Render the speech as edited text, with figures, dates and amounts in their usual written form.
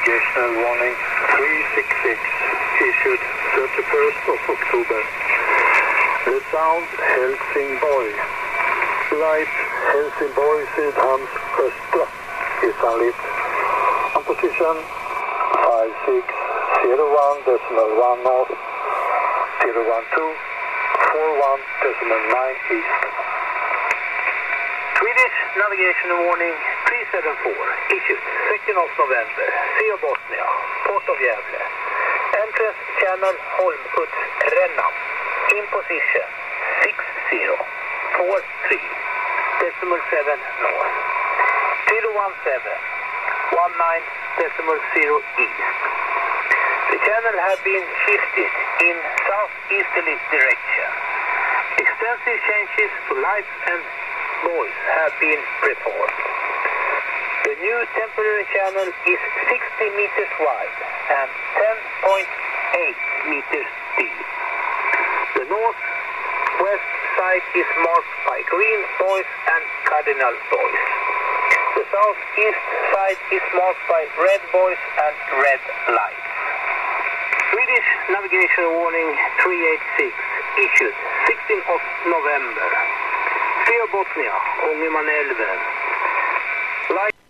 navigational warning 366, issued 31st of October. The sound Helsingborg. Light Helsingborg Sydhamns östra is unlit. On position 5601.1 north, 012, 41.9 east. Swedish navigation warning 374, issued 2nd of November, Sea of Bosnia, Port of Gävle. Entrance channel Holmputs Renna. In position 6043.7 north, 01719.0 east. The channel had been shifted in southeasterly direction. Extensive changes to lights and buoys have been performed. The new temporary channel is 60 meters wide and 10.8 meters deep. The northwest side is marked by green buoys and cardinal buoys. The southeast side is marked by red buoys and red lights. Swedish navigation warning 386, issued 16th of November. Sea of Bosnia, Ångermanälven. Light